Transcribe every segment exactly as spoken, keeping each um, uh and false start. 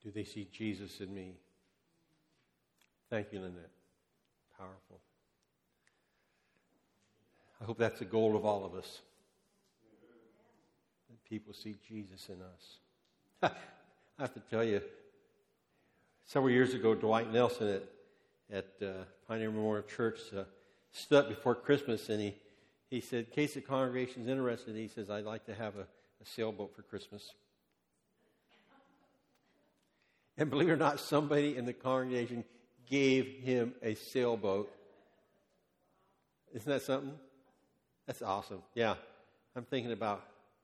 Do they see Jesus in me? Thank you, Lynette. Powerful. I hope that's the goal of all of us. That people see Jesus in us. I have to tell you, several years ago, Dwight Nelson at, at uh, Pioneer Memorial Church uh, stood up before Christmas, and he, he said, in case the congregation's interested, he says, I'd like to have a, a sailboat for Christmas. And believe it or not, somebody in the congregation gave him a sailboat. Isn't that something? That's awesome. Yeah. I'm thinking about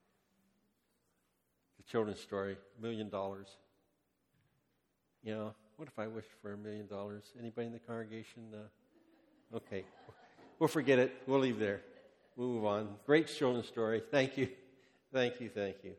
the children's story, million dollars. You know, what if I wished for a million dollars? Anybody in the congregation? Uh, okay. We'll forget it. We'll leave there. We'll move on. Great children's story. Thank you. Thank you. Thank you.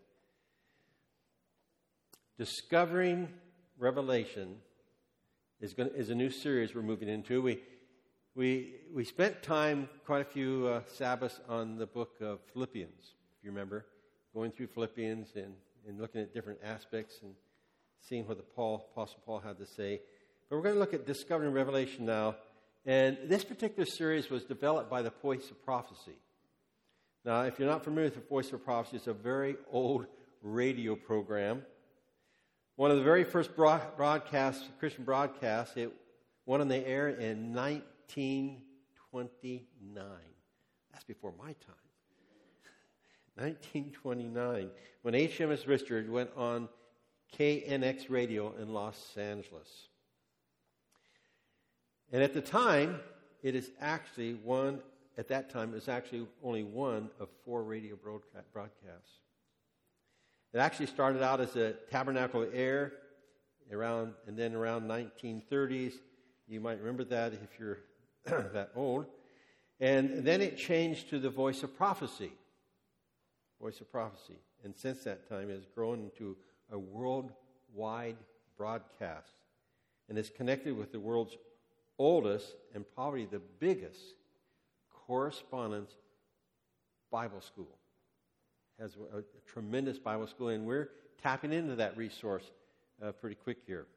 Discovering Revelation is going is a new series we're moving into. We we we spent time, quite a few uh, Sabbaths, on the book of Philippians, if you remember, going through Philippians and, and looking at different aspects and seeing what the Paul Apostle Paul had to say. But we're going to look at Discovering Revelation now, and this particular series was developed by the Voice of Prophecy. Now, if you're not familiar with the Voice of Prophecy, it's a very old radio program. One of the very first broadcasts, Christian broadcasts, it went on the air in nineteen twenty-nine. That's before my time. nineteen twenty-nine, when H M S Richard went on K N X radio in Los Angeles. And at the time, it is actually one, at that time, it was actually only one of four radio broadcasts. It actually started out as a Tabernacle Air around, and then around nineteen thirties. You might remember that if you're that old. And then it changed to the Voice of Prophecy. Voice of Prophecy. And since that time, it has grown into a worldwide broadcast. And is connected with the world's oldest and probably the biggest correspondence Bible school. Has a, a tremendous Bible school, and we're tapping into that resource uh, pretty quick here.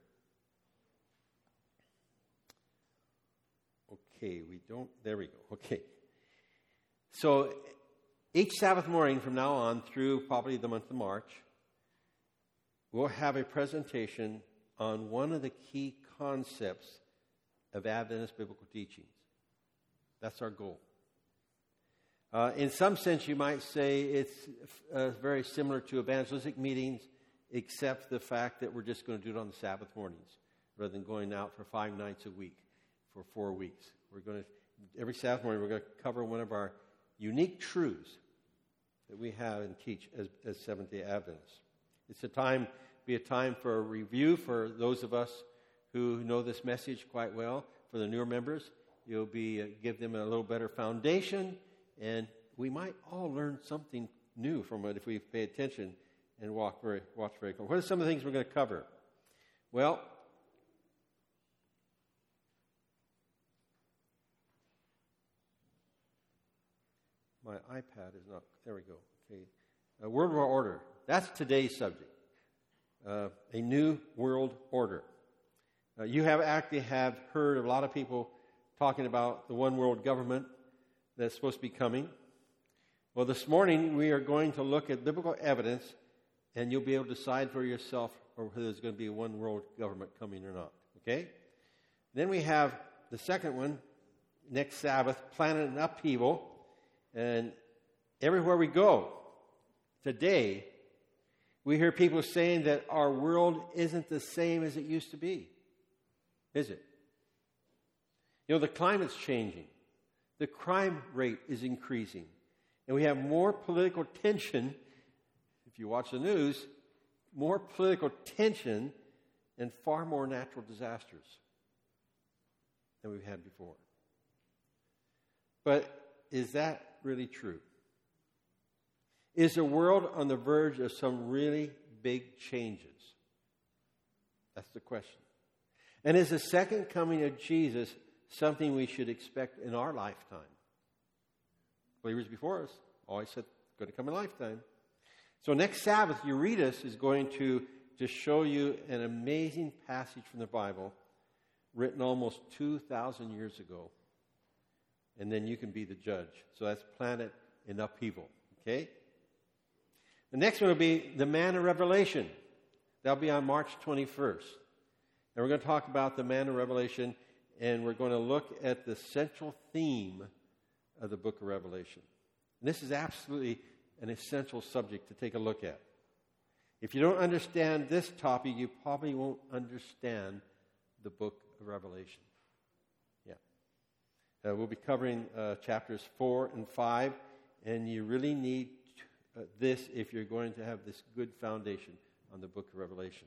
Okay, we don't, there we go. Okay. So each Sabbath morning from now on through probably the month of March, we'll have a presentation on one of the key concepts of Adventist biblical teachings. That's our goal. Uh, in some sense, you might say it's uh, very similar to evangelistic meetings, except the fact that we're just going to do it on the Sabbath mornings rather than going out for five nights a week for four weeks. We're going to, every Sabbath morning, we're going to cover one of our unique truths that we have and teach as, as Seventh-day Adventists. It's a time, be a time for a review for those of us who know this message quite well. For the newer members, you'll be uh, give them a little better foundation. And we might all learn something new from it if we pay attention and walk very, watch very close. What are some of the things we're going to cover? Well, my iPad is not, there we go. Okay, a world order. That's today's subject. Uh, a new world order. Uh, you have actually have heard a lot of people talking about the one world government that's supposed to be coming. Well, this morning we are going to look at biblical evidence, and you'll be able to decide for yourself whether there's going to be a one world government coming or not. Okay? Then we have the second one, next Sabbath, planet in upheaval. And everywhere we go today, we hear people saying that our world isn't the same as it used to be. Is it? You know, the climate's changing. The crime rate is increasing. And we have more political tension, if you watch the news, more political tension and far more natural disasters than we've had before. But is that really true? Is the world on the verge of some really big changes? That's the question. And is the second coming of Jesus something we should expect in our lifetime? Believers before us always said, going to come in a lifetime. So next Sabbath, Euretus is going to to show you an amazing passage from the Bible written almost two thousand years ago. And then you can be the judge. So that's Planet in Upheaval. Okay? The next one will be the Manna Revelation. That'll be on March twenty-first. And we're going to talk about the Manna Revelation, and we're going to look at the central theme of the book of Revelation. And this is absolutely an essential subject to take a look at. If you don't understand this topic, you probably won't understand the book of Revelation. Yeah. Uh, we'll be covering uh, chapters four and five, and you really need uh, this if you're going to have this good foundation on the book of Revelation.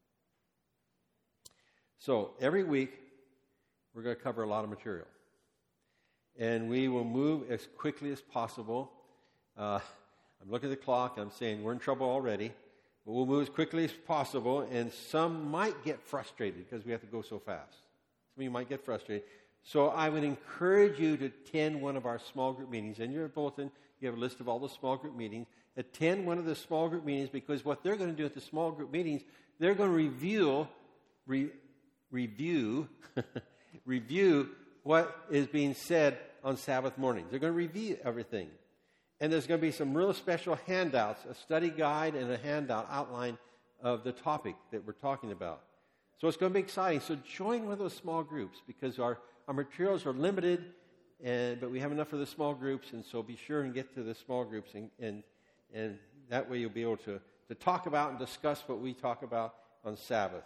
So every week, we're going to cover a lot of material. And we will move as quickly as possible. Uh, I'm looking at the clock. I'm saying we're in trouble already. But we'll move as quickly as possible. And some might get frustrated because we have to go so fast. Some of you might get frustrated. So I would encourage you to attend one of our small group meetings. In your bulletin, you have a list of all the small group meetings. Attend one of the small group meetings, because what they're going to do at the small group meetings, they're going to reveal, re, review, review what is being said on Sabbath mornings. They're going to review everything. And there's going to be some real special handouts, a study guide and a handout outline of the topic that we're talking about. So it's going to be exciting. So join one of those small groups, because our, our materials are limited, and but we have enough for the small groups, and so be sure and get to the small groups, and and, and that way you'll be able to, to talk about and discuss what we talk about on Sabbath.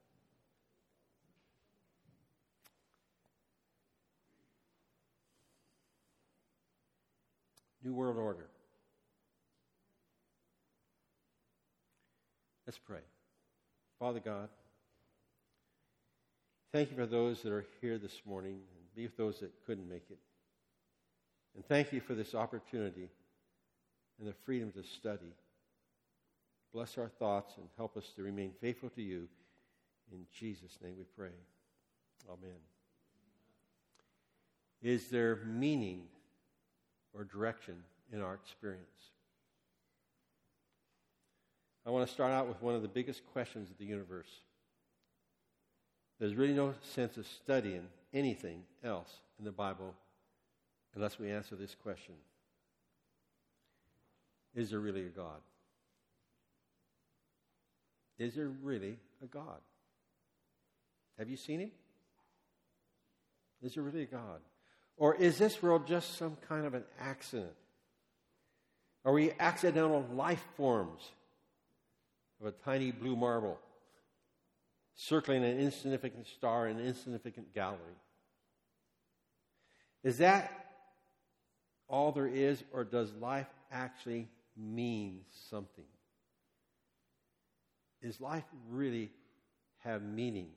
New World Order. Let's pray. Father God, thank you for those that are here this morning, and be with those that couldn't make it. And thank you for this opportunity and the freedom to study. Bless our thoughts and help us to remain faithful to you. In Jesus' name we pray. Amen. Is there meaning or direction in our experience? I want to start out with one of the biggest questions of the universe. There's really no sense of studying anything else in the Bible unless we answer this question. Is there really a God? Is there really a God? Have you seen him? Is there really a God? Or is this world just some kind of an accident? Are we accidental life forms of a tiny blue marble circling an insignificant star in an insignificant galaxy? Is that all there is, or does life actually mean something? Does life really have meaning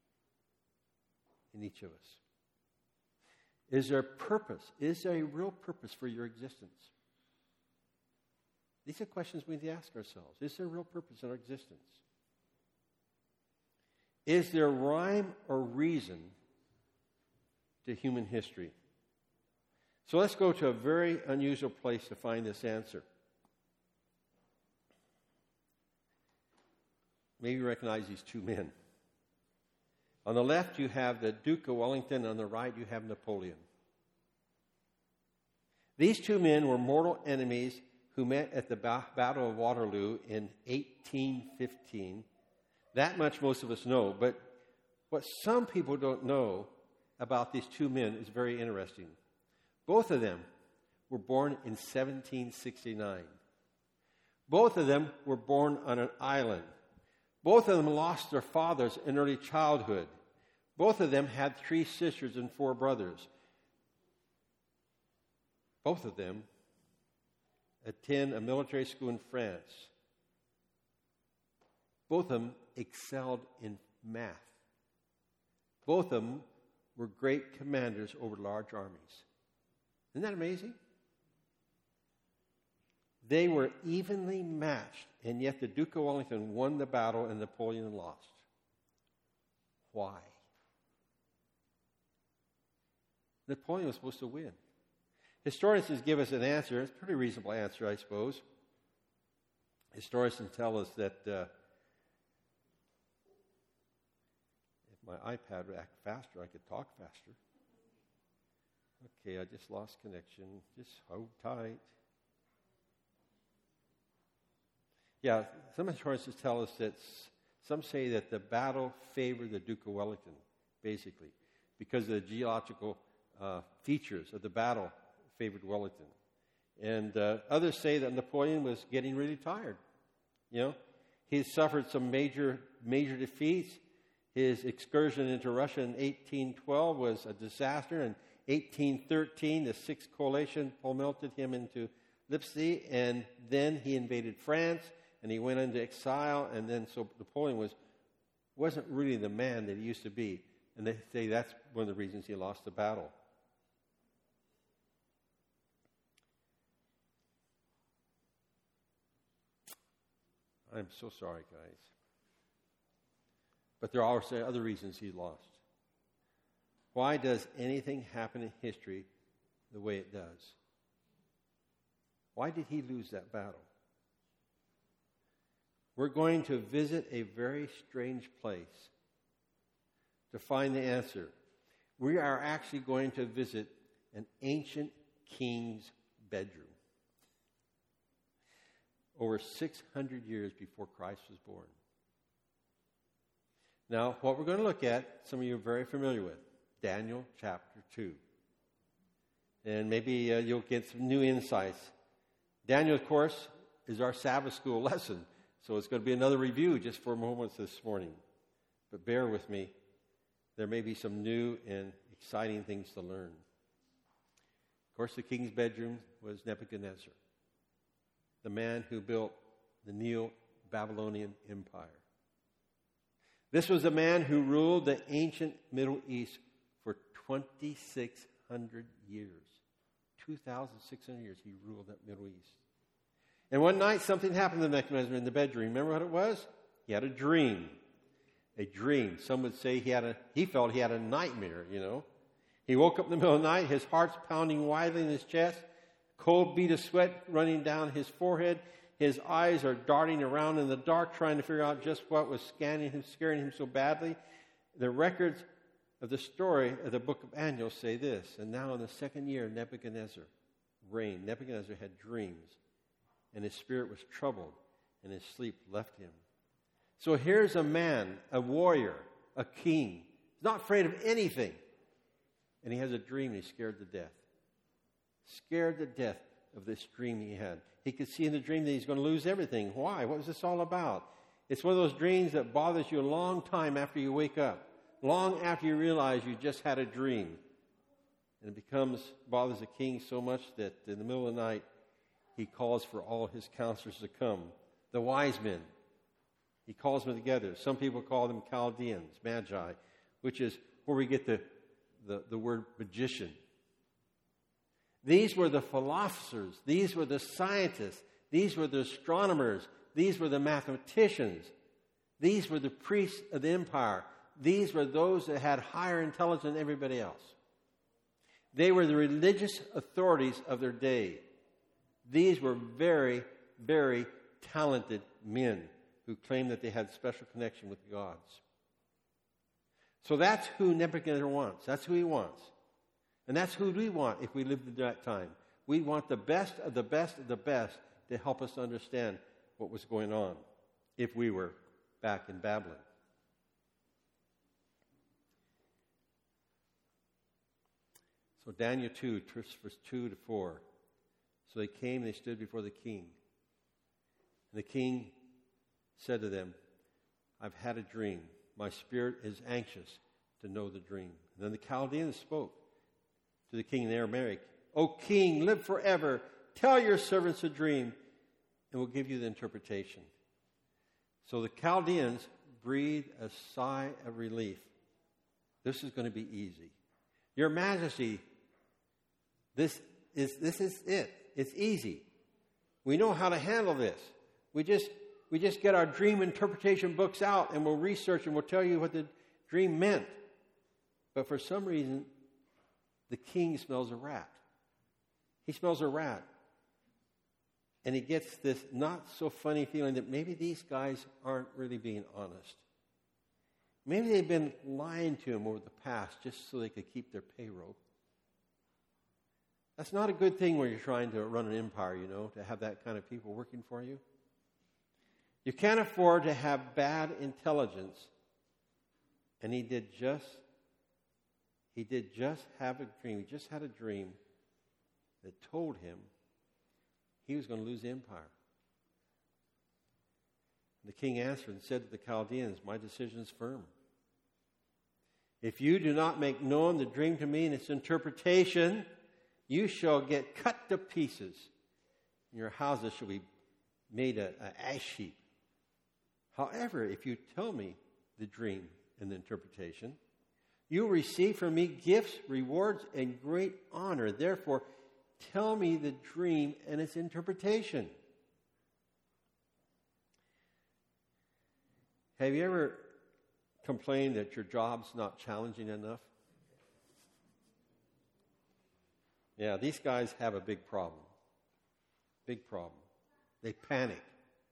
in each of us? Is there a purpose? Is there a real purpose for your existence? These are questions we need to ask ourselves. Is there a real purpose in our existence? Is there rhyme or reason to human history? So let's go to a very unusual place to find this answer. Maybe you recognize these two men. On the left, you have the Duke of Wellington. On the right, you have Napoleon. These two men were mortal enemies who met at the ba- Battle of Waterloo in eighteen fifteen. That much most of us know. But what some people don't know about these two men is very interesting. Both of them were born in seventeen sixty-nine. Both of them were born on an island. Both of them lost their fathers in early childhood. Both of them had three sisters and four brothers. Both of them attend a military school in France. Both of them excelled in math. Both of them were great commanders over large armies. Isn't that amazing? They were evenly matched, and yet the Duke of Wellington won the battle and Napoleon lost. Why? Napoleon was supposed to win. Historians give us an answer. It's a pretty reasonable answer, I suppose. Historians tell us that uh, my iPad would act faster. I could talk faster. Okay, I just lost connection. Just hold tight. Yeah, some historians tell us that some say that the battle favored the Duke of Wellington, basically, because of the geological uh, features of the battle favored Wellington. And uh, others say that Napoleon was getting really tired. You know, he had suffered some major, major defeats. His excursion into Russia in eighteen twelve was a disaster. In eighteen thirteen, the Sixth Coalition melted him into Leipzig, and then he invaded France, and he went into exile. And then, so Napoleon was wasn't really the man that he used to be. And they say that's one of the reasons he lost the battle. I'm so sorry, guys. But there are also other reasons he lost. Why does anything happen in history the way it does? Why did he lose that battle? We're going to visit a very strange place to find the answer. We are actually going to visit an ancient king's bedroom. Over six hundred years before Christ was born. Now, what we're going to look at, some of you are very familiar with, Daniel chapter two. And maybe uh, you'll get some new insights. Daniel, of course, is our Sabbath school lesson. So it's going to be another review just for moments this morning. But bear with me. There may be some new and exciting things to learn. Of course, the king's bedroom was Nebuchadnezzar, the man who built the Neo-Babylonian Empire. This was a man who ruled the ancient Middle East for twenty-six hundred years. two thousand six hundred years he ruled that Middle East. And one night something happened to Nebuchadnezzar in the bedroom. Remember what it was? He had a dream. A dream. Some would say he had a, he felt he had a nightmare, you know. He woke up in the middle of the night, his heart's pounding wildly in his chest, cold bead of sweat running down his forehead. His eyes are darting around in the dark, trying to figure out just what was scanning him, scaring him so badly. The records of the story of the book of Daniel say this: and now in the second year of Nebuchadnezzar reigned, Nebuchadnezzar had dreams, and his spirit was troubled, and his sleep left him. So here's a man, a warrior, a king. He's not afraid of anything. And he has a dream, and he's scared to death. Scared to death of this dream he had. He could see in the dream that he's going to lose everything. Why? What was this all about? It's one of those dreams that bothers you a long time after you wake up. Long after you realize you just had a dream. And it becomes, bothers the king so much that in the middle of the night, he calls for all his counselors to come. The wise men. He calls them together. Some people call them Chaldeans, Magi, which is where we get the, the, the word magician. These were the philosophers. These were the scientists. These were the astronomers. These were the mathematicians. These were the priests of the empire. These were those that had higher intelligence than everybody else. They were the religious authorities of their day. These were very, very talented men who claimed that they had special connection with the gods. So that's who Nebuchadnezzar wants. That's who he wants. And that's who we want if we lived in that time. We want the best of the best of the best to help us understand what was going on if we were back in Babylon. So Daniel two, verse two to four. So they came and they stood before the king. And the king said to them, I've had a dream. My spirit is anxious to know the dream. And then the Chaldeans spoke to the king in Aramaic, O king, live forever. Tell your servants a dream, and we'll give you the interpretation. So the Chaldeans breathed a sigh of relief. This is going to be easy. Your Majesty, this is this is it. It's easy. We know how to handle this. We just we just get our dream interpretation books out, and we'll research, and we'll tell you what the dream meant. But for some reason, the king smells a rat. He smells a rat. And he gets this not so funny feeling that maybe these guys aren't really being honest. Maybe they've been lying to him over the past just so they could keep their payroll. That's not a good thing when you're trying to run an empire, you know, to have that kind of people working for you. You can't afford to have bad intelligence. And he did just, he did just have a dream. He just had a dream that told him he was going to lose the empire. The king answered and said to the Chaldeans, my decision is firm. If you do not make known the dream to me and its interpretation, you shall get cut to pieces. And your houses shall be made an ash heap. However, if you tell me the dream and the interpretation, you will receive from me gifts, rewards, and great honor. Therefore, tell me the dream and its interpretation. Have you ever complained that your job's not challenging enough? Yeah, these guys have a big problem. Big problem. They panic.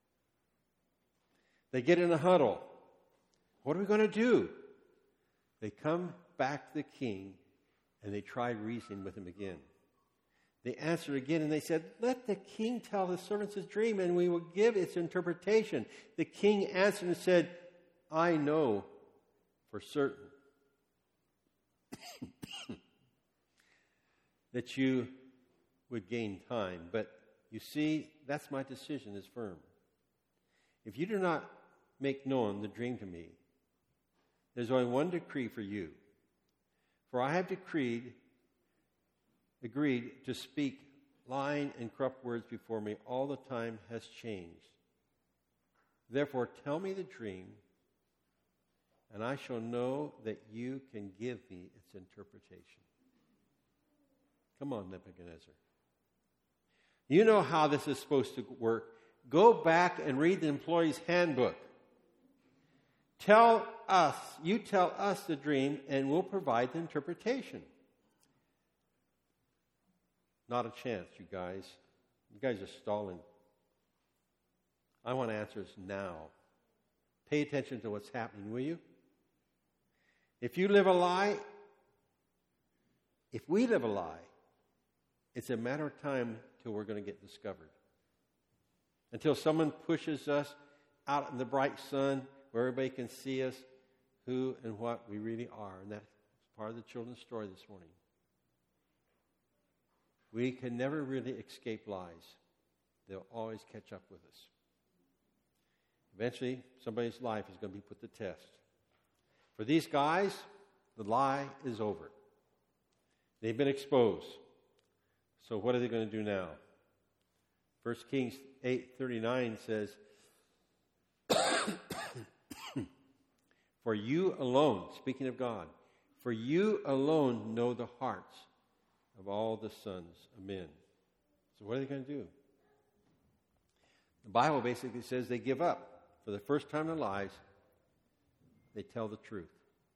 They get in a huddle. What are we going to do? They come back to the king and they try reasoning with him again. They answered again and they said, let the king tell the servants his dream and we will give its interpretation. The king answered and said, I know for certain that you would gain time, but you see, that's my decision is firm. If you do not make known the dream to me, there's only one decree for you. For I have decreed, agreed to speak lying and corrupt words before me. All the time has changed. Therefore, tell me the dream, and I shall know that you can give me its interpretation. Come on, Nebuchadnezzar. You know how this is supposed to work. Go back and read the employee's handbook. Tell us, you tell us the dream, and we'll provide the interpretation. Not a chance, you guys. You guys are stalling. I want answers now. Pay attention to what's happening, will you? If you live a lie, if we live a lie, it's a matter of time till we're going to get discovered. Until someone pushes us out in the bright sun where everybody can see us, who and what we really are. And that's part of the children's story this morning. We can never really escape lies. They'll always catch up with us. Eventually, somebody's life is going to be put to test. For these guys, the lie is over. They've been exposed. So what are they going to do now? First Kings eight thirty-nine says, for you alone, speaking of God, for you alone know the hearts of all the sons of men. So what are they going to do? The Bible basically says they give up. For the first time in their lives, they tell the truth.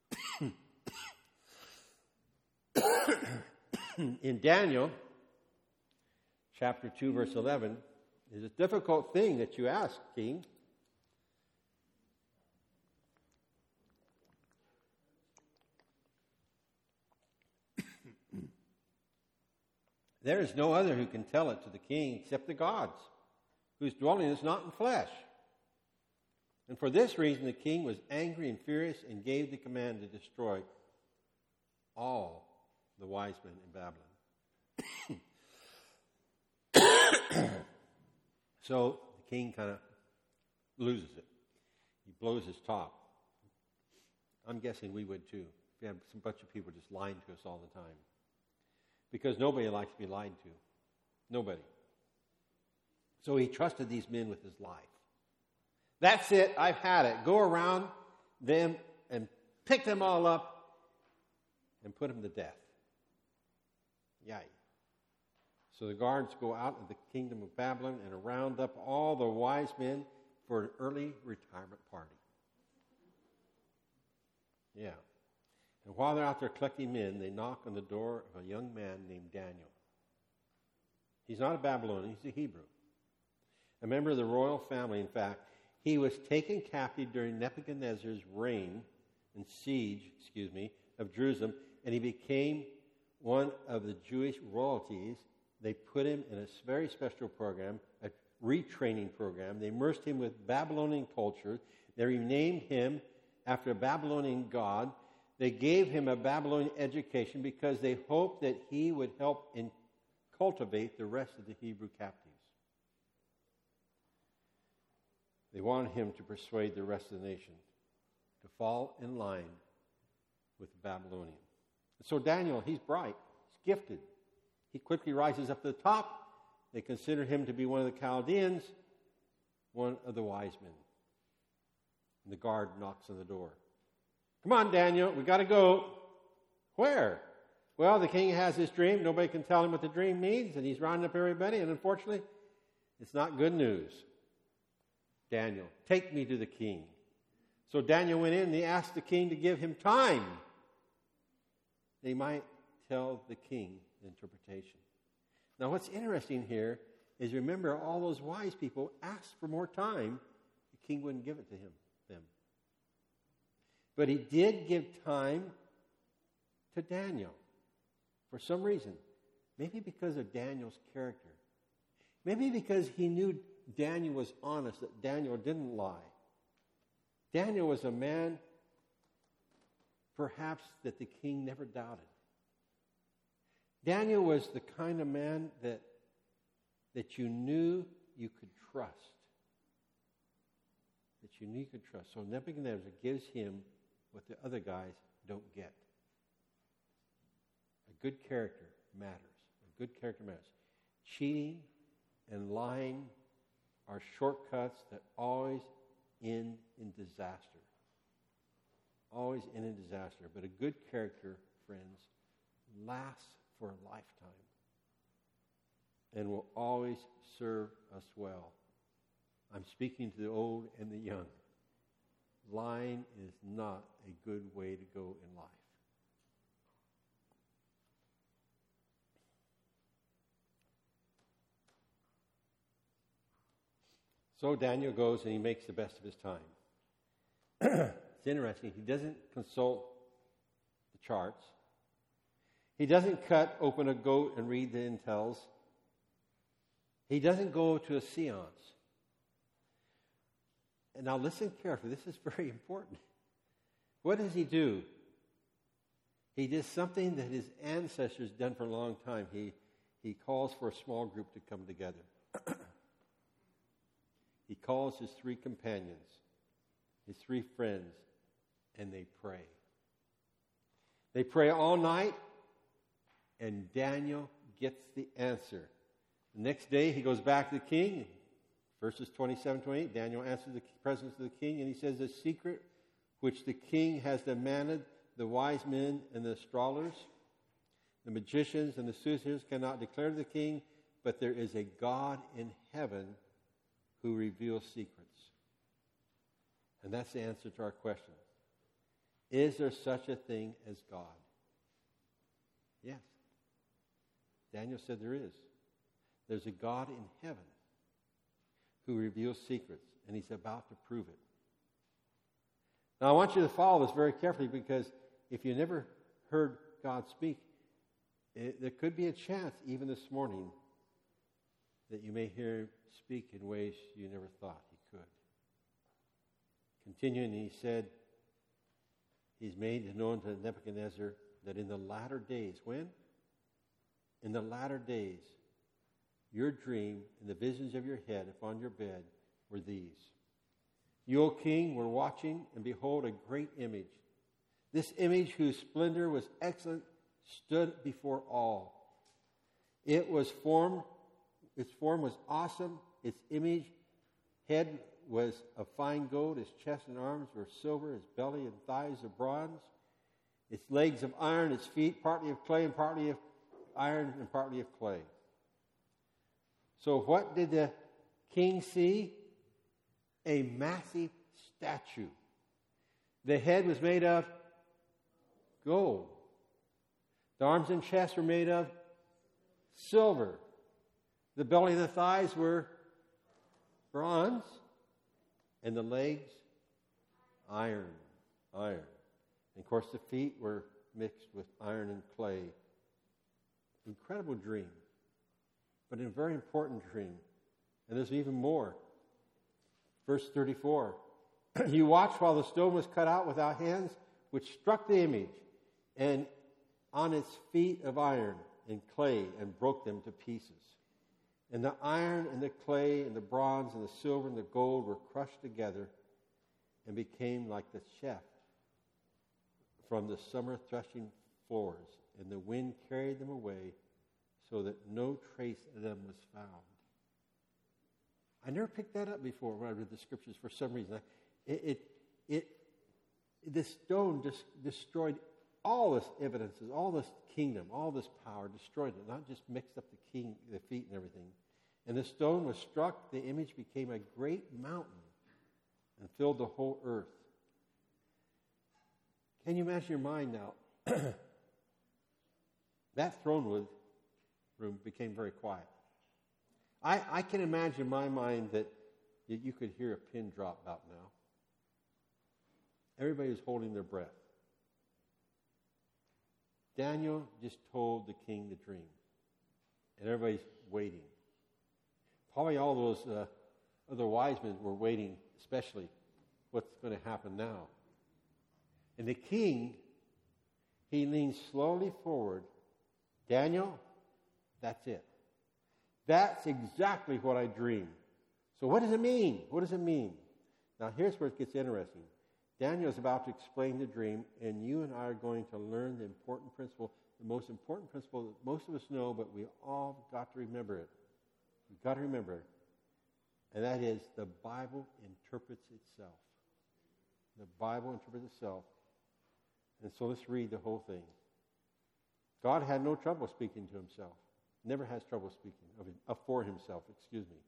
In Daniel, chapter two, verse eleven, is a difficult thing that you ask, King. There is no other who can tell it to the king except the gods, whose dwelling is not in flesh. And for this reason the king was angry and furious and gave the command to destroy all the wise men in Babylon. So the king kind of loses it. He blows his top. I'm guessing we would too. If we had some bunch of people just lying to us all the time. Because nobody likes to be lied to. Nobody. So he trusted these men with his life. That's it. I've had it. Go around them and pick them all up and put them to death. Yay. So the guards go out of the kingdom of Babylon and round up all the wise men for an early retirement party. Yeah. And while they're out there collecting men, they knock on the door of a young man named Daniel. He's not a Babylonian, he's a Hebrew. A member of the royal family, in fact. He was taken captive during Nebuchadnezzar's reign and siege, excuse me, of Jerusalem, and he became one of the Jewish royalties. They put him in a very special program, a retraining program. They immersed him with Babylonian culture. They renamed him after a Babylonian god. They gave him a Babylonian education because they hoped that he would help in cultivate the rest of the Hebrew captives. They wanted him to persuade the rest of the nation to fall in line with the Babylonians. So Daniel, he's bright, he's gifted. He quickly rises up to the top. They consider him to be one of the Chaldeans, one of the wise men. And the guard knocks on the door. Come on, Daniel, we got to go. Where? Well, the king has this dream. Nobody can tell him what the dream means, and he's rounding up everybody, and unfortunately, it's not good news. Daniel, take me to the king. So Daniel went in and he asked the king to give him time. They might tell the king the interpretation. Now, what's interesting here is, remember, all those wise people asked for more time. The king wouldn't give it to him, them. But he did give time to Daniel for some reason. Maybe because of Daniel's character. Maybe because he knew Daniel was honest, that Daniel didn't lie. Daniel was a man, perhaps, that the king never doubted. Daniel was the kind of man that, that you knew you could trust. That you knew you could trust. So Nebuchadnezzar gives him what the other guys don't get. A good character matters. A good character matters. Cheating and lying are shortcuts that always end in disaster. Always end in disaster. But a good character, friends, lasts for a lifetime and will always serve us well. I'm speaking to the old and the young. Lying is not a good way to go in life. So Daniel goes and he makes the best of his time. It's interesting. He doesn't consult the charts. He doesn't cut open a goat and read the intels. He doesn't go to a seance. And now listen carefully. This is very important. What does he do? He does something that his ancestors done for a long time. He, he calls for a small group to come together. He calls his three companions, his three friends, and they pray. They pray all night, and Daniel gets the answer. The next day, he goes back to the king. Verses twenty-seven, twenty-eight, Daniel answers the presence of the king, and he says, the secret which the king has demanded, the wise men and the astrologers, the magicians and the soothsayers cannot declare to the king, but there is a God in heaven who reveals secrets. And that's the answer to our question. Is there such a thing as God? Yes. Daniel said there is. There's a God in heaven who reveals secrets, and he's about to prove it. Now, I want you to follow this very carefully, because if you never heard God speak, it, there could be a chance, even this morning, that you may hear him speak in ways you never thought he could. Continuing, he said, he's made known to Nebuchadnezzar that in the latter days, when? In the latter days, your dream and the visions of your head upon your bed were these. You, O king, were watching, and behold, a great image. This image, whose splendor was excellent, stood before all. It was formed, its form was awesome. Its image, head was of fine gold. Its chest and arms were silver. Its belly and thighs of bronze. Its legs of iron. Its feet partly of clay and partly of iron and partly of clay. So what did the king see? A massive statue. The head was made of gold. The arms and chest were made of silver. The belly and the thighs were bronze. And the legs, iron. Iron. And of course, the feet were mixed with iron and clay. Incredible dream, but a very important dream. And there's even more. Verse thirty-four. You watched while the stone was cut out without hands, which struck the image, and on its feet of iron and clay, and broke them to pieces. And the iron and the clay and the bronze and the silver and the gold were crushed together and became like the chaff from the summer threshing floors. And the wind carried them away so that no trace of them was found. I never picked that up before when I read the scriptures for some reason. It, it, it this stone just destroyed all this evidences, all this kingdom, all this power, destroyed it, not just mixed up the king, the feet and everything. And the stone was struck, the image became a great mountain and filled the whole earth. Can you imagine your mind now? That throne room became very quiet. I, I can imagine in my mind that you could hear a pin drop about now. Everybody was holding their breath. Daniel just told the king the dream, and everybody's waiting. Probably all those uh, other wise men were waiting, especially what's going to happen now. And the king, he leans slowly forward. Daniel, that's it. That's exactly what I dreamed. So what does it mean? What does it mean? Now here's where it gets interesting. Daniel is about to explain the dream, and you and I are going to learn the important principle, the most important principle that most of us know, but we all got to remember it. We've got to remember it. And that is, the Bible interprets itself. The Bible interprets itself. And so let's read the whole thing. God had no trouble speaking to himself. Never has trouble speaking of him, uh, for himself, excuse me.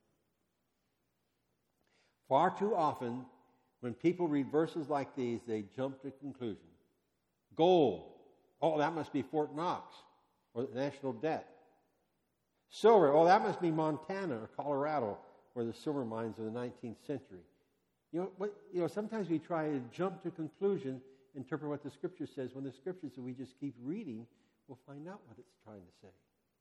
Far too often, when people read verses like these, they jump to conclusion. Gold. Oh, that must be Fort Knox or the national debt. Silver. Oh, that must be Montana or Colorado or the silver mines of the nineteenth century. You know, what, you know, sometimes we try to jump to conclusion, interpret what the Scripture says, when the Scriptures, if we just keep reading, we'll find out what it's trying to say.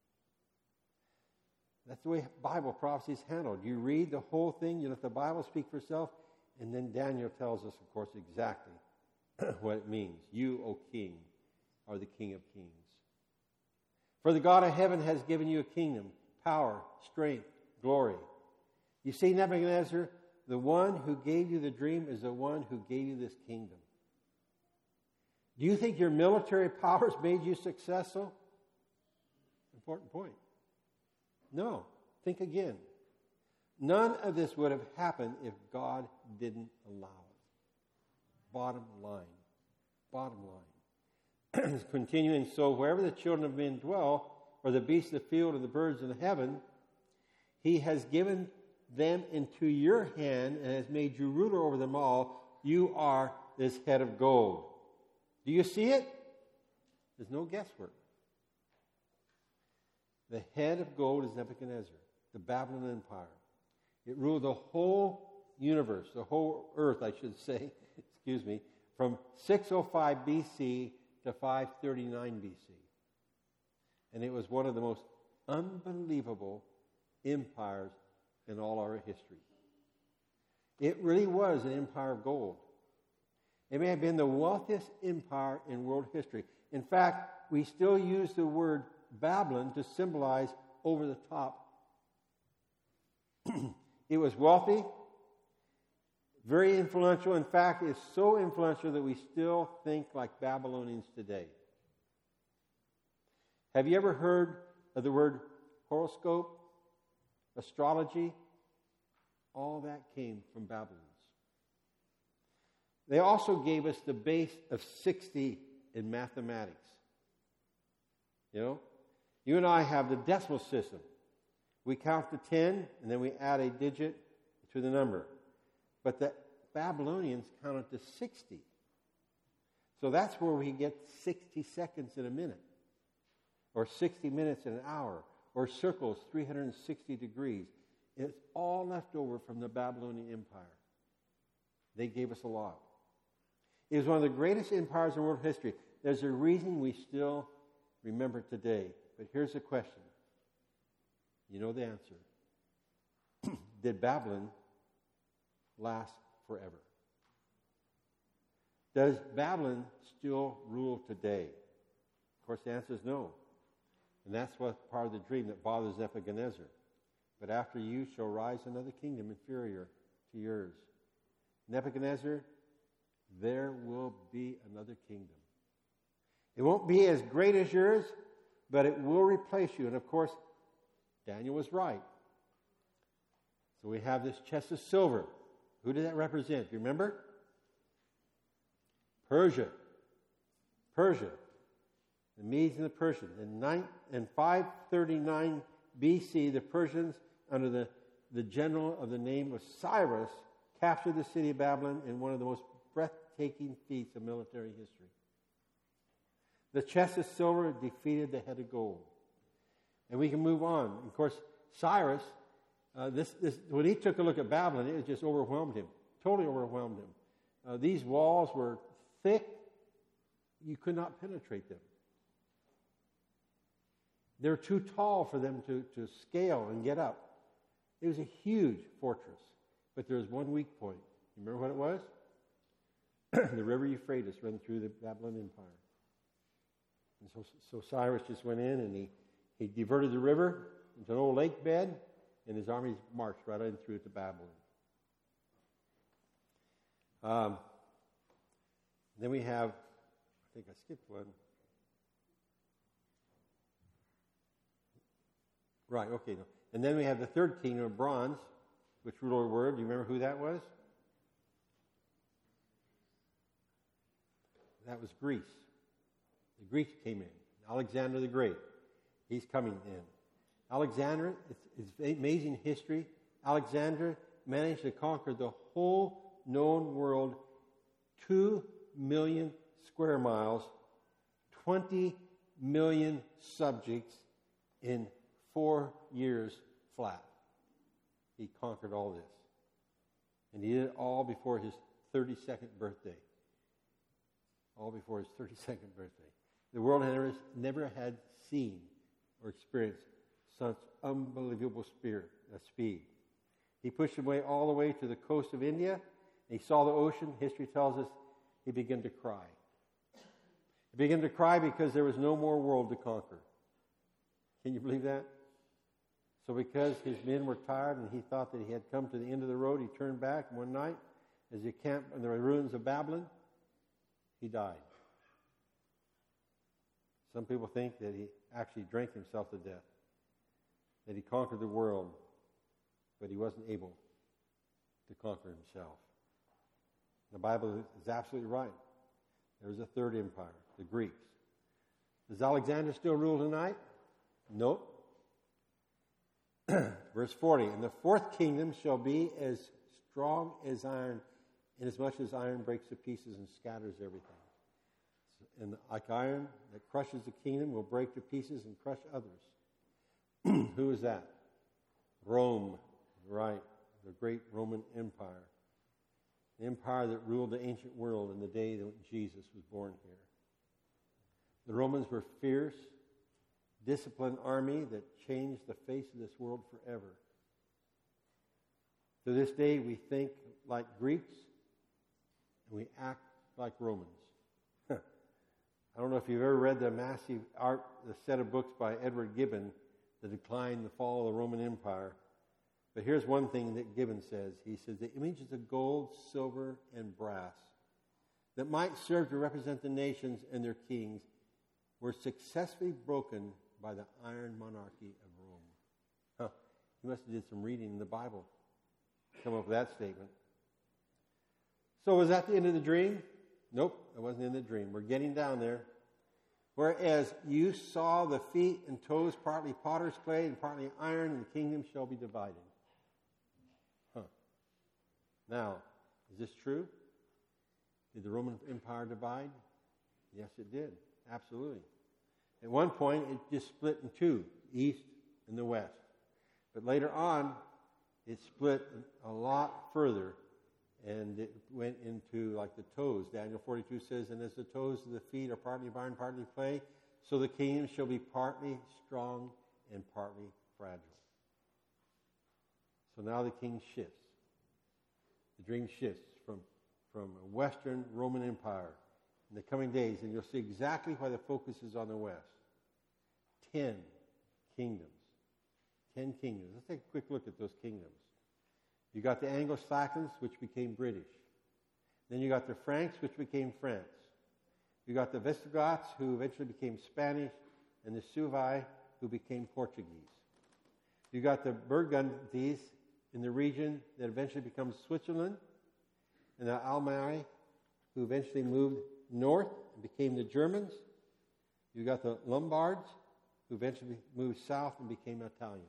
That's the way Bible prophecy is handled. You read the whole thing, you let the Bible speak for itself, and then Daniel tells us, of course, exactly what it means. You, O king, are the King of kings. For the God of heaven has given you a kingdom, power, strength, glory. You see, Nebuchadnezzar, the one who gave you the dream is the one who gave you this kingdom. Do you think your military powers made you successful? Important point. No. Think again. None of this would have happened if God didn't allow it. Bottom line. Bottom line. Continuing, so wherever the children of men dwell, or the beasts of the field, or the birds in the heaven, he has given them into your hand and has made you ruler over them all. You are this head of gold. Do you see it? There's no guesswork. The head of gold is Nebuchadnezzar, the Babylon Empire. It ruled the whole universe, the whole earth, I should say, excuse me, from six oh five B C to five thirty-nine B C. And it was one of the most unbelievable empires in all our history. It really was an empire of gold. It may have been the wealthiest empire in world history. In fact, we still use the word Babylon to symbolize over the top. It was wealthy, very influential. In fact, it's so influential that we still think like Babylonians today. Have you ever heard of the word horoscope, astrology? All that came from Babylon. They also gave us the base of sixty in mathematics. You know, you and I have the decimal system. We count to ten, and then we add a digit to the number. But the Babylonians counted to sixty. So that's where we get sixty seconds in a minute, or sixty minutes in an hour, or circles three hundred sixty degrees. It's all left over from the Babylonian Empire. They gave us a lot. It was one of the greatest empires in world history. There's a reason we still remember it today. But here's the question. You know the answer. Did Babylon last forever? Does Babylon still rule today? Of course, the answer is no. And that's what part of the dream that bothers Nebuchadnezzar. But after you shall rise another kingdom inferior to yours. Nebuchadnezzar, there will be another kingdom. It won't be as great as yours, but it will replace you. And of course, Daniel was right. So we have this chest of silver. Who did that represent? Do you remember? Persia. Persia. The Medes and the Persians. In, nine, in five thirty-nine B C, the Persians, under the, the general of the name of Cyrus, captured the city of Babylon in one of the most breathtaking feats of military history. The chest of silver defeated the head of gold. And we can move on. Of course, Cyrus, uh, this, this, when he took a look at Babylon, it just overwhelmed him. Totally overwhelmed him. Uh, these walls were thick. You could not penetrate them. They're too tall for them to, to scale and get up. It was a huge fortress. But there was one weak point. You remember what it was? The river Euphrates ran through the Babylon Empire. And so, so Cyrus just went in and he, he diverted the river into an old lake bed, and his armies marched right in through to Babylon. Um, then we have, I think I skipped one. Right, okay. No. And then we have the third kingdom of bronze, which ruled over the world. Do you remember who that was? That was Greece. The Greeks came in. Alexander the Great. He's coming in. Alexander, it's, it's amazing history. Alexander managed to conquer the whole known world, two million square miles, twenty million subjects in four years flat. He conquered all this. And he did it all before his thirty-second birthday. All before his thirty-second birthday. The world never, never had seen or experienced such unbelievable spirit, uh, speed. He pushed his way all the way to the coast of India. And he saw the ocean. History tells us he began to cry. He began to cry because there was no more world to conquer. Can you believe that? So because his men were tired and he thought that he had come to the end of the road, he turned back one night as he camped in the ruins of Babylon. He died. Some people think that he actually drank himself to death, that he conquered the world, but he wasn't able to conquer himself. The Bible is absolutely right. There was a third empire, the Greeks. Does Alexander still rule tonight? Nope. Verse forty, and the fourth kingdom shall be as strong as iron, inasmuch as iron breaks to pieces and scatters everything. And like iron that crushes the kingdom will break to pieces and crush others. Who is that? Rome, right, the great Roman Empire. The empire that ruled the ancient world in the day that Jesus was born here. The Romans were fierce, disciplined army that changed the face of this world forever. To this day, we think like Greeks and we act like Romans. I don't know if you've ever read the massive art, the set of books by Edward Gibbon, The Decline and the Fall of the Roman Empire. But here's one thing that Gibbon says. He says, the images of gold, silver, and brass that might serve to represent the nations and their kings were successfully broken by the iron monarchy of Rome. Huh. He must have did some reading in the Bible to come up with that statement. So was that the end of the dream? Nope, it wasn't in the dream. We're getting down there. Whereas you saw the feet and toes partly potter's clay and partly iron, and the kingdom shall be divided. Huh. Now, is this true? Did the Roman Empire divide? Yes, it did. Absolutely. At one point, it just split in two, east and the west. But later on, it split a lot further, and it went into like like the toes. Daniel forty-two says, and as the toes of the feet are partly of iron, partly clay, so the kingdom shall be partly strong and partly fragile. So now the king shifts. The dream shifts from, from a Western Roman Empire in the coming days, and you'll see exactly why the focus is on the West. Ten kingdoms. Ten kingdoms. Let's take a quick look at those kingdoms. You got the Anglo-Saxons, which became British. Then you got the Franks, which became France. You got the Visigoths, who eventually became Spanish, and the Suevi, who became Portuguese. You got the Burgundies in the region that eventually becomes Switzerland, and the Almae, who eventually moved north and became the Germans. You got the Lombards, who eventually moved south and became Italians.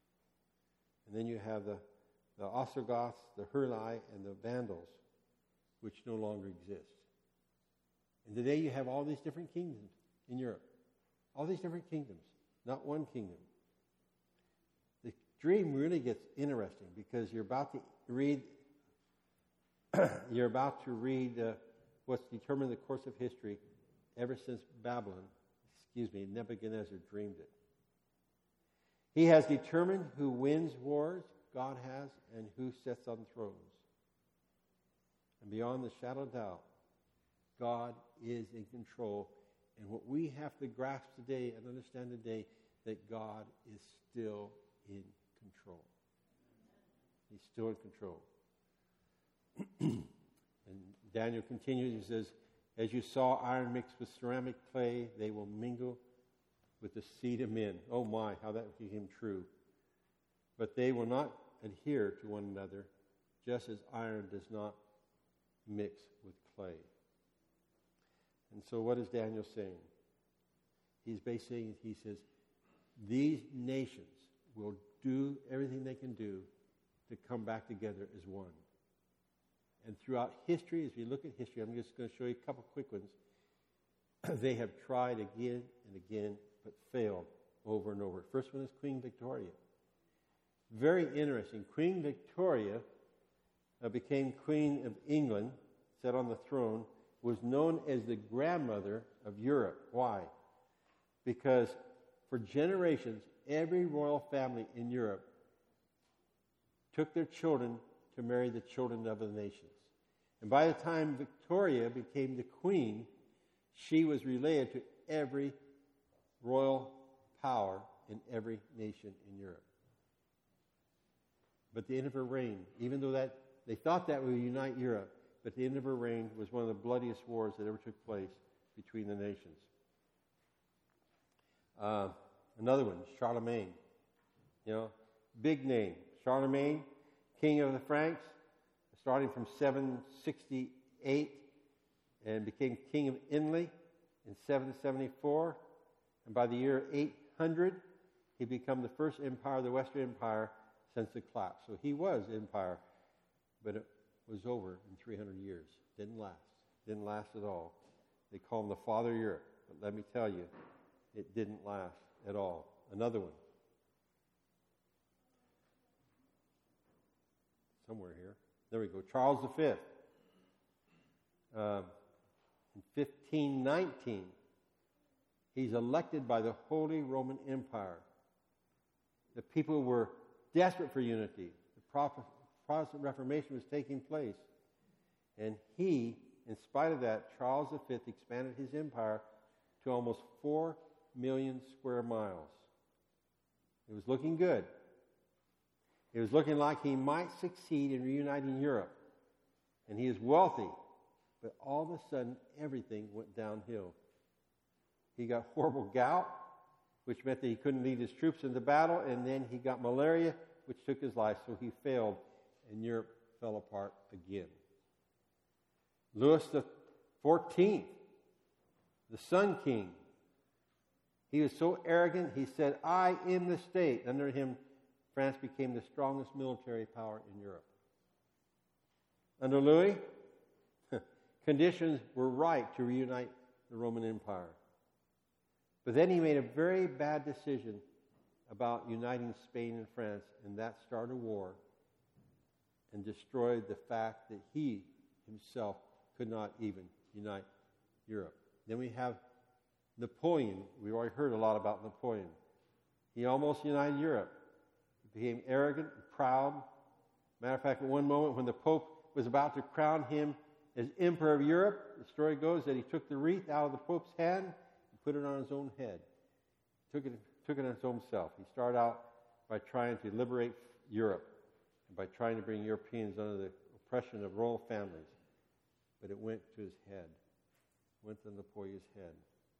And then you have the, the Ostrogoths, the Heruli, and the Vandals, which no longer exist. And today you have all these different kingdoms in Europe. All these different kingdoms, not one kingdom. The dream really gets interesting because you're about to read you're about to read uh, what's determined the course of history ever since Babylon, excuse me, Nebuchadnezzar dreamed it. He has determined who wins wars, God has, and who sits on thrones. And beyond the shadow of doubt, God is in control. And what we have to grasp today and understand today, that God is still in control. He's still in control. And Daniel continues, he says, as you saw iron mixed with ceramic clay, they will mingle with the seed of men. Oh my, how that became true. But they will not adhere to one another, just as iron does not mix with clay. And so what is Daniel saying? He's basically, he says, these nations will do everything they can do to come back together as one. And throughout history, as we look at history, I'm just going to show you a couple quick ones. They have tried again and again, but failed over and over. First one is Queen Victoria. Very interesting. Queen Victoria uh, became Queen of England, sat on the throne, was known as the grandmother of Europe. Why? Because for generations, every royal family in Europe took their children to marry the children of the nations. And by the time Victoria became the queen, she was related to every royal power in every nation in Europe. But the end of her reign, even though that they thought that would unite Europe, but the end of her reign was one of the bloodiest wars that ever took place between the nations. Uh, another one, Charlemagne. You know, big name. Charlemagne, king of the Franks, starting from seven sixty-eight and became king of Italy in seven seventy-four. And by the year eight hundred, he became the first empire of the Western Empire since the collapse. So he was empire, but it was over in three hundred years. Didn't last. Didn't last at all. They call him the Father of Europe. But let me tell you, it didn't last at all. Another one. Somewhere here. There we go. Charles the Fifth. Um, in fifteen nineteen, he's elected by the Holy Roman Empire. The people were desperate for unity. The Protestant Reformation was taking place. And he, in spite of that, Charles the Fifth expanded his empire to almost four million square miles. It was looking good. It was looking like he might succeed in reuniting Europe. And he is wealthy. But all of a sudden, everything went downhill. He got horrible gout, which meant that he couldn't lead his troops into battle. And then he got malaria, which took his life. So he failed, and Europe fell apart again. Louis the Fourteenth, the Sun King. He was so arrogant, he said, I am the state. Under him, France became the strongest military power in Europe. Under Louis, conditions were right to reunite the Roman Empire. But then he made a very bad decision about uniting Spain and France, and that started a war and destroyed the fact that he himself could not even unite Europe. Then we have Napoleon. We've already heard a lot about Napoleon. He almost united Europe. He became arrogant and proud. Matter of fact, at one moment when the Pope was about to crown him as Emperor of Europe, the story goes that he took the wreath out of the Pope's hand and put it on his own head. Took it, took it on his own self. He started out by trying to liberate Europe and by trying to bring Europeans under the oppression of royal families. But it went to his head. Went to Napoleon's head.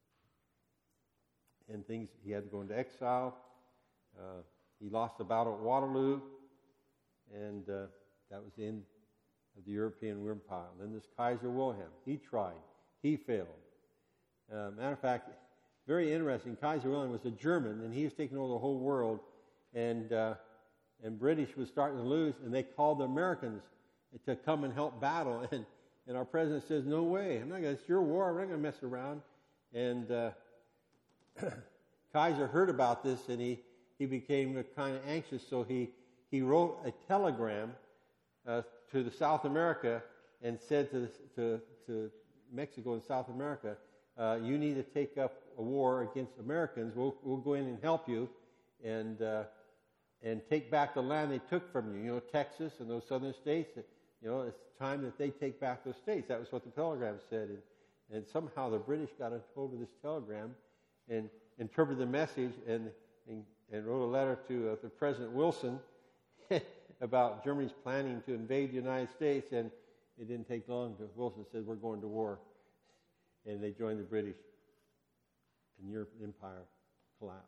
And things, he had to go into exile. Uh, he lost the battle at Waterloo. And uh, that was the end of the European empire. And then this Kaiser Wilhelm, he tried. He failed. Uh, matter of fact, very interesting, Kaiser Wilhelm was a German, and he was taking over the whole world. And uh, and British was starting to lose, and they called the Americans to come and help battle. And, and our president says, no way, I'm not gonna, it's your war, we're not going to mess around. And uh, Kaiser heard about this, and he, he became kind of anxious, so he, he wrote a telegram uh, to the South America and said to, the, to, to Mexico and South America, uh, you need to take up a war against Americans. We'll, we'll go in and help you and uh, and take back the land they took from you. You know, Texas and those southern states, you know, it's time that they take back those states. That was what the telegram said. And, and somehow the British got a hold of this telegram and interpreted the message and, and, and wrote a letter to uh, the President Wilson about Germany's planning to invade the United States. And it didn't take long until Wilson said, we're going to war. And they joined the British, and Europe empire collapsed.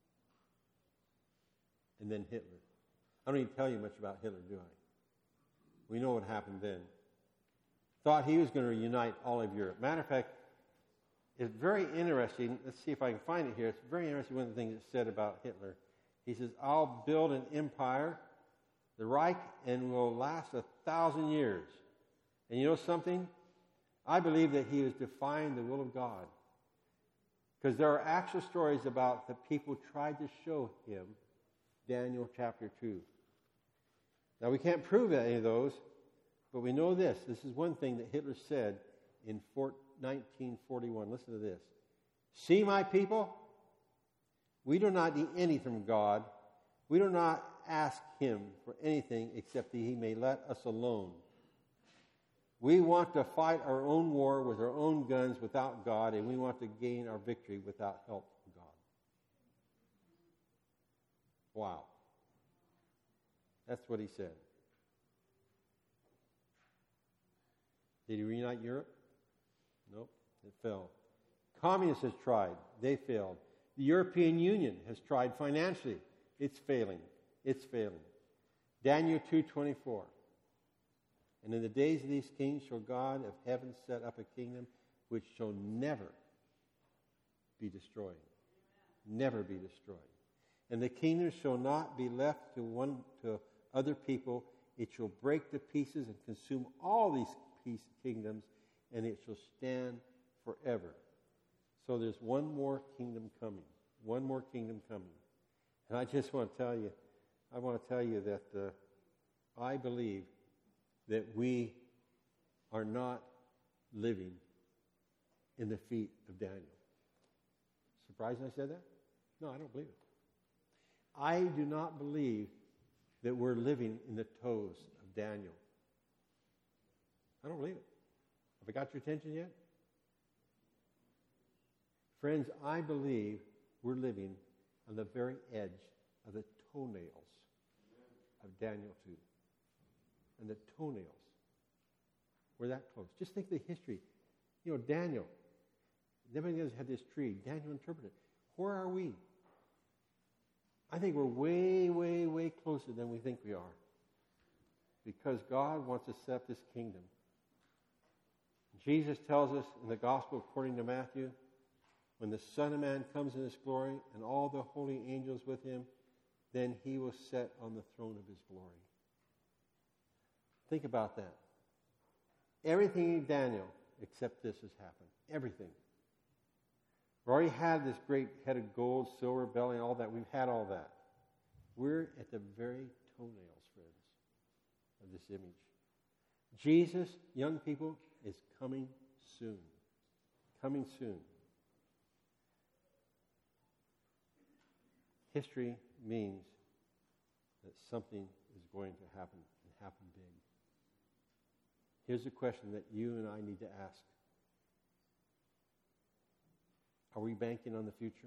And then Hitler. I don't even tell you much about Hitler, do I? We know what happened then. Thought he was going to unite all of Europe. Matter of fact, it's very interesting. Let's see if I can find it here. It's very interesting one of the things that's said about Hitler. He says, I'll build an empire, the Reich, and will last a thousand years. And you know something? I believe that he was defying the will of God. Because there are actual stories about the people tried to show him Daniel chapter two. Now, we can't prove any of those, but we know this. This is one thing that Hitler said in nineteen forty-one. Listen to this. See, my people, we do not need anything from God. We do not ask him for anything except that he may let us alone. We want to fight our own war with our own guns without God, and we want to gain our victory without help from God. Wow. That's what he said. Did he reunite Europe? Nope, it fell. Communists has tried. They failed. The European Union has tried financially. It's failing. It's failing. Daniel two twenty-four. And in the days of these kings shall God of heaven set up a kingdom which shall never be destroyed. Never be destroyed. And the kingdom shall not be left to one to other people. It shall break to pieces and consume all these peace kingdoms, and it shall stand forever. So there's one more kingdom coming. One more kingdom coming. And I just want to tell you, I want to tell you that uh, I believe that we are not living in the feet of Daniel. Surprised I said that? No, I don't believe it. I do not believe that we're living in the toes of Daniel. I don't believe it. Have I got your attention yet? Friends, I believe we're living on the very edge of the toenails of Daniel two. And the toenails. We're that close. Just think of the history. You know, Daniel. Nebuchadnezzar had this tree. Daniel interpreted. Where are we? I think we're way, way, way closer than we think we are. Because God wants to set up this kingdom. Jesus tells us in the gospel according to Matthew, when the Son of Man comes in his glory and all the holy angels with him, then he will sit on the throne of his glory. Think about that. Everything in Daniel except this has happened. Everything. We already had this great head of gold, silver, belly, all that. We've had all that. We're at the very toenails, friends, of this image. Jesus, young people, is coming soon. Coming soon. History means that something is going to happen and happen big. Here's a question that you and I need to ask. Are we banking on the future?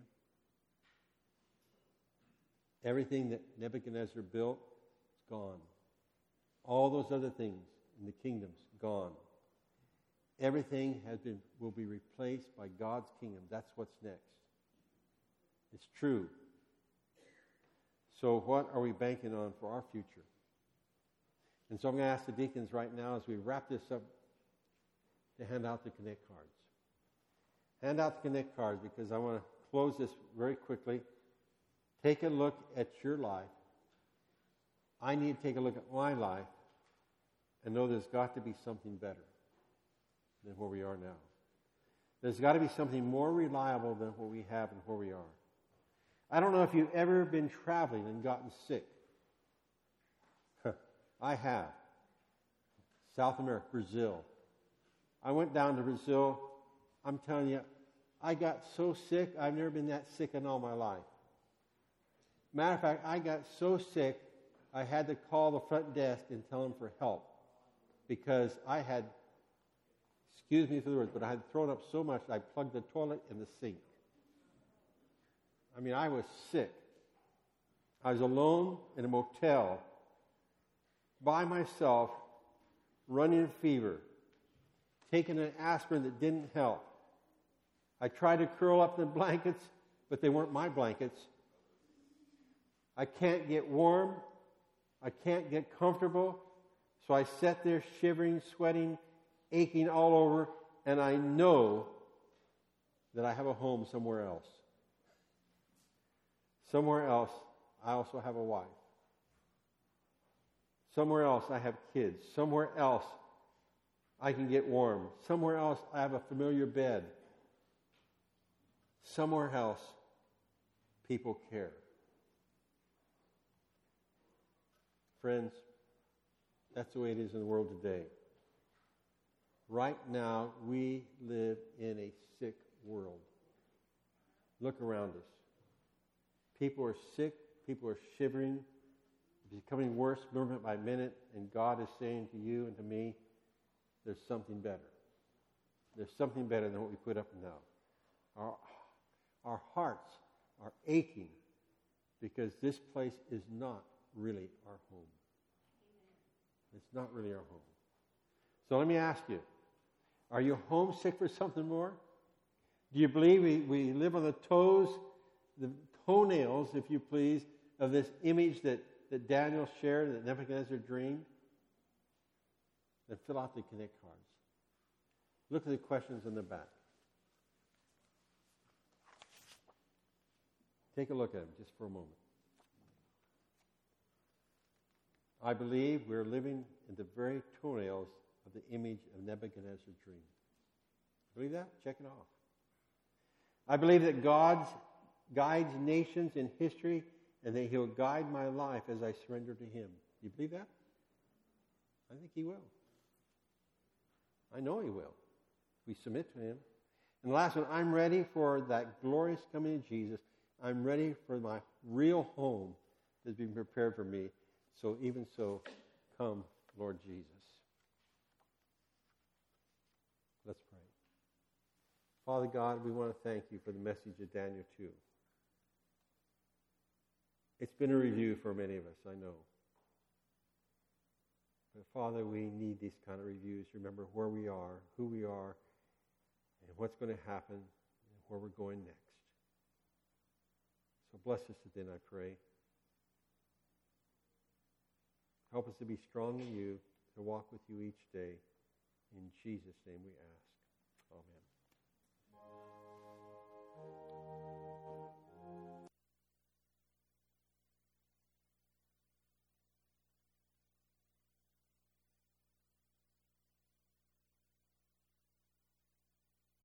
Everything that Nebuchadnezzar built is gone. All those other things in the kingdoms, gone. Everything has been will be replaced by God's kingdom. That's what's next. It's true. So what are we banking on for our future? And so I'm going to ask the deacons right now as we wrap this up to hand out the Connect cards. Hand out the Connect cards because I want to close this very quickly. Take a look at your life. I need to take a look at my life and know there's got to be something better than where we are now. There's got to be something more reliable than what we have and where we are. I don't know if you've ever been traveling and gotten sick. I have. South America, Brazil. I went down to Brazil. I'm telling you, I got so sick, I've never been that sick in all my life. Matter of fact, I got so sick, I had to call the front desk and tell them for help because I had, excuse me for the words, but I had thrown up so much I plugged the toilet in the sink. I mean, I was sick. I was alone in a motel by myself, running a fever, taking an aspirin that didn't help. I tried to curl up in blankets, but they weren't my blankets. I can't get warm. I can't get comfortable. So I sat there shivering, sweating, aching all over, and I know that I have a home somewhere else. Somewhere else, I also have a wife. Somewhere else, I have kids. Somewhere else, I can get warm. Somewhere else, I have a familiar bed. Somewhere else, people care. Friends, that's the way it is in the world today. Right now, we live in a sick world. Look around us. People are sick. People are shivering. It's becoming worse minute by minute. And God is saying to you and to me, there's something better. There's something better than what we put up now. Our, our hearts are aching because this place is not really our home. It's not really our home. So let me ask you, are you homesick for something more? Do you believe we, we live on the toes, the toenails, if you please, of this image that, that Daniel shared, that Nebuchadnezzar dreamed? Then fill out the Connect cards. Look at the questions in the back. Take a look at them just for a moment. I believe we're living in the very toenails of the image of Nebuchadnezzar's dream. Believe that? Check it off. I believe that God guides nations in history and that He'll guide my life as I surrender to Him. Do you believe that? I think He will. I know He will. We submit to Him. And the last one, I'm ready for that glorious coming of Jesus. I'm ready for my real home that's been prepared for me. So even so, come, Lord Jesus. Let's pray. Father God, we want to thank You for the message of Daniel two. It's been a review for many of us, I know. But Father, we need these kind of reviews. Remember where we are, who we are, and what's going to happen, and where we're going next. So bless us today, I pray. Help us to be strong in You, to walk with You each day. In Jesus' name we ask. Amen.